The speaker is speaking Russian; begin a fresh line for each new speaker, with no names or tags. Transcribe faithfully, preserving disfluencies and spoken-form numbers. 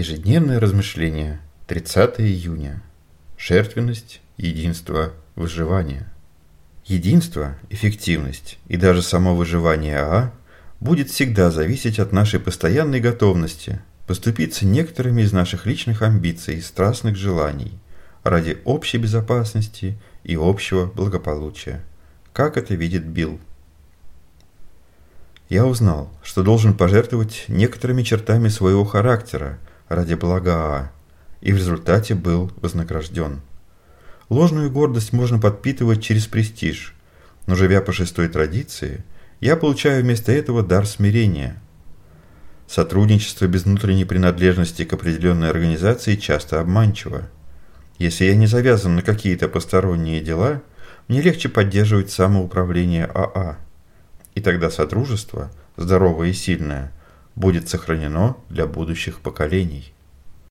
Ежедневное размышление. тридцатое июня. Жертвенность, единство, выживание. Единство, эффективность и даже само выживание АА будет всегда зависеть от нашей постоянной готовности поступиться некоторыми из наших личных амбиций и страстных желаний ради общей безопасности и общего благополучия, как это видит Билл. Я узнал, что должен пожертвовать некоторыми чертами своего характера ради блага АА, и в результате был вознагражден. Ложную гордость можно подпитывать через престиж, но живя по шестой традиции, я получаю вместо этого дар смирения. Сотрудничество без внутренней принадлежности к определенной организации часто обманчиво. Если я не завязан на какие-то посторонние дела, мне легче поддерживать самоуправление АА. И тогда содружество, здоровое и сильное, будет сохранено для будущих поколений.